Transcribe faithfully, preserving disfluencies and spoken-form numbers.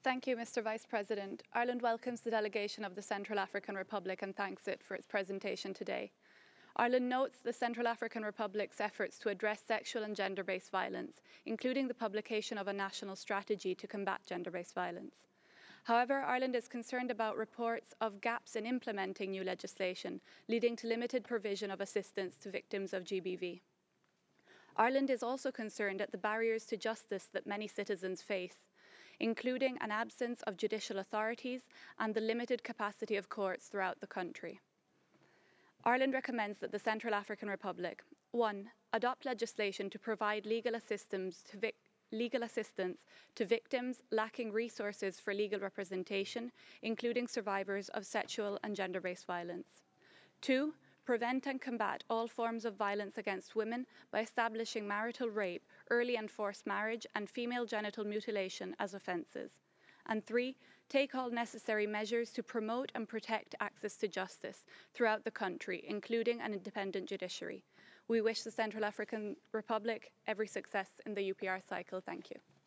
Thank you, Mister Vice President. Ireland welcomes the delegation of the Central African Republic and thanks it for its presentation today. Ireland notes the Central African Republic's efforts to address sexual and gender-based violence, including the publication of a national strategy to combat gender-based violence. However, Ireland is concerned about reports of gaps in implementing new legislation, leading to limited provision of assistance to victims of G B V. Ireland is also concerned at the barriers to justice that many citizens face, including an absence of judicial authorities and the limited capacity of courts throughout the country. Ireland recommends that the Central African Republic, one, adopt legislation to provide legal assistance to, vic legal assistance to victims lacking resources for legal representation, including survivors of sexual and gender-based violence. Two, prevent and combat all forms of violence against women by establishing marital rape, early and forced marriage, and female genital mutilation as offences. And three, take all necessary measures to promote and protect access to justice throughout the country, including an independent judiciary. We wish the Central African Republic every success in the U P R cycle. Thank you.